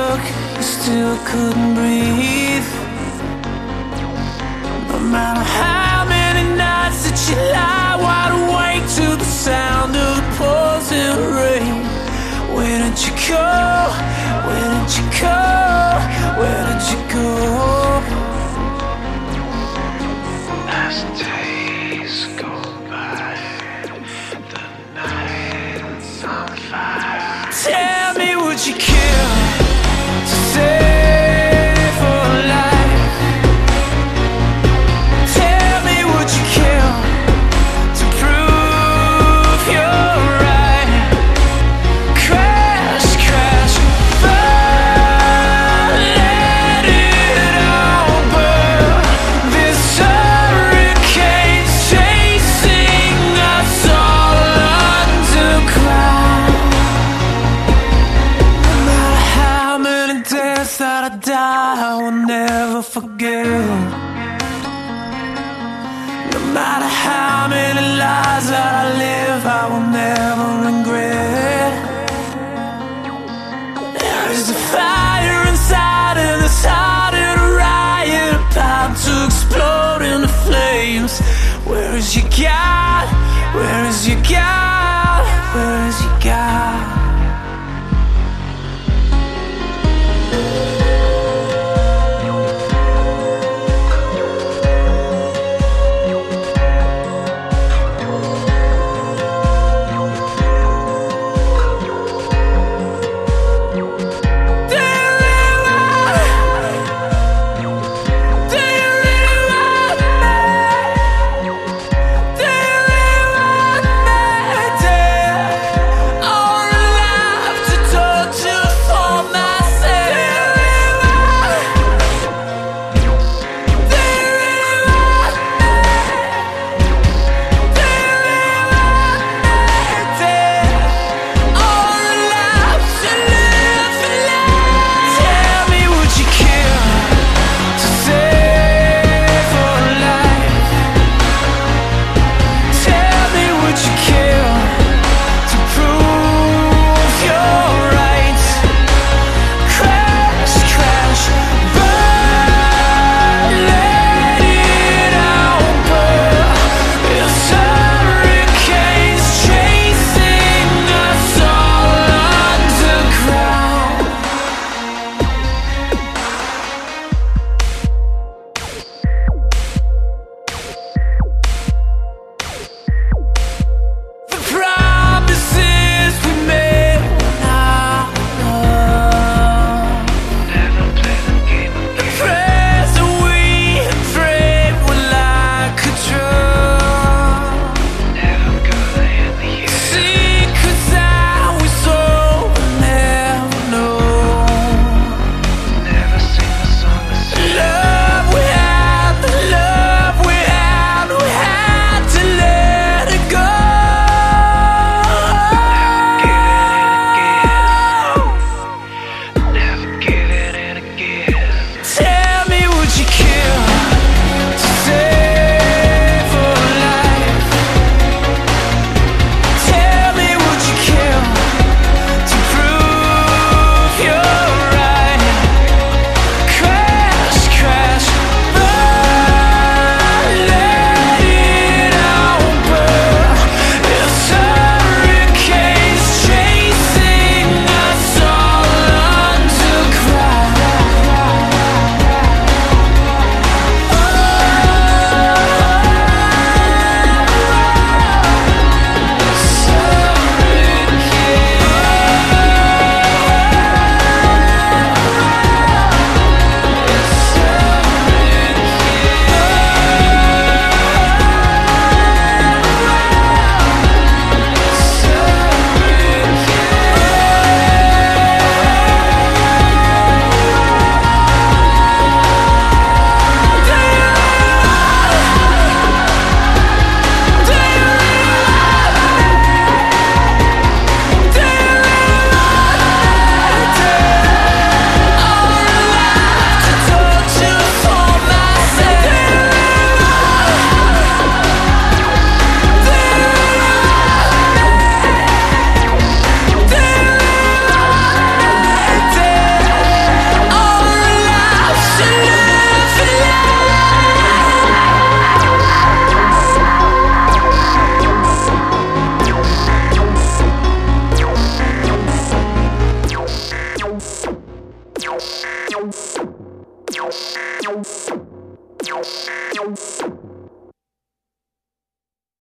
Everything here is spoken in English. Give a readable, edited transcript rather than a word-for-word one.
look, you still couldn't breathe. No matter how many nights that you lie wide awake to the sound of the pouring rain. Where did you go? Where did you go? Where did you go? As days go by, the night's on fire. Tell me, would you kill to save for life? Tell me, would you kill to prove you're right? Crash, crash, fall, let it all burn. This hurricane's chasing us all underground. No matter how many days that I die, I will never forget. No matter how many lies that I live, I will never regret. There is a fire inside and it's starting a riot, about to explode into flames. Where is your God? Where is your God? Where is your God? Do you really want me?